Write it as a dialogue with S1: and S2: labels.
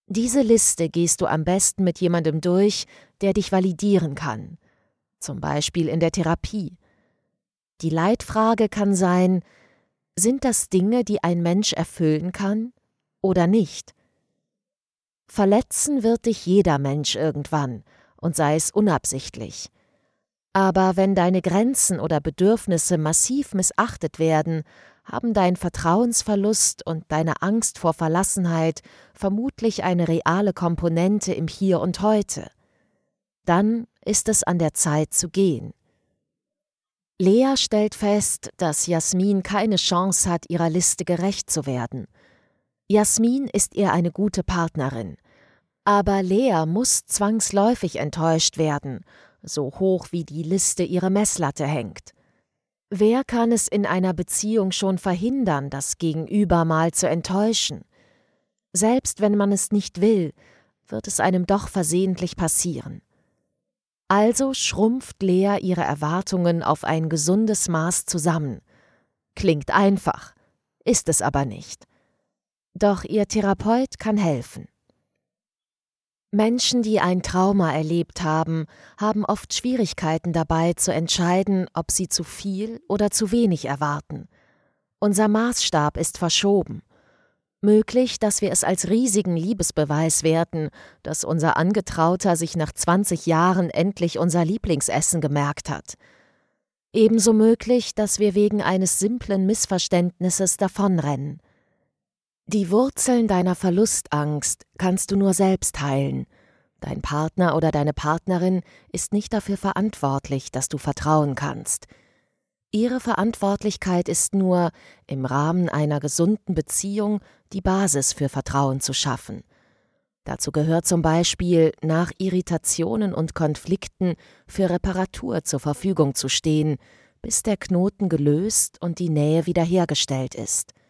S1: Diese Liste gehst du am besten mit jemandem durch, der dich validieren kann, zum Beispiel in der Therapie. Die Leitfrage kann sein: Sind das Dinge, die ein Mensch erfüllen kann oder nicht? Verletzen wird dich jeder Mensch irgendwann, und sei es unabsichtlich. Aber wenn deine Grenzen oder Bedürfnisse massiv missachtet werden, haben dein Vertrauensverlust und deine Angst vor Verlassenheit vermutlich eine reale Komponente im Hier und Heute. Dann ist es an der Zeit zu gehen. Lea stellt fest, dass Jasmin keine Chance hat, ihrer Liste gerecht zu werden. Jasmin ist ihr eine gute Partnerin. Aber Lea muss zwangsläufig enttäuscht werden, so hoch wie die Liste ihre Messlatte hängt. Wer kann es in einer Beziehung schon verhindern, das Gegenüber mal zu enttäuschen? Selbst wenn man es nicht will, wird es einem doch versehentlich passieren. Also schrumpft Lea ihre Erwartungen auf ein gesundes Maß zusammen. Klingt einfach, ist es aber nicht. Doch ihr Therapeut kann helfen. Menschen, die ein Trauma erlebt haben, haben oft Schwierigkeiten dabei zu entscheiden, ob sie zu viel oder zu wenig erwarten. Unser Maßstab ist verschoben. Möglich, dass wir es als riesigen Liebesbeweis werten, dass unser Angetrauter sich nach 20 Jahren endlich unser Lieblingsessen gemerkt hat. Ebenso möglich, dass wir wegen eines simplen Missverständnisses davonrennen. Die Wurzeln deiner Verlustangst kannst du nur selbst heilen. Dein Partner oder deine Partnerin ist nicht dafür verantwortlich, dass du vertrauen kannst. Ihre Verantwortlichkeit ist nur, im Rahmen einer gesunden Beziehung die Basis für Vertrauen zu schaffen. Dazu gehört zum Beispiel, nach Irritationen und Konflikten für Reparatur zur Verfügung zu stehen, bis der Knoten gelöst und die Nähe wiederhergestellt ist.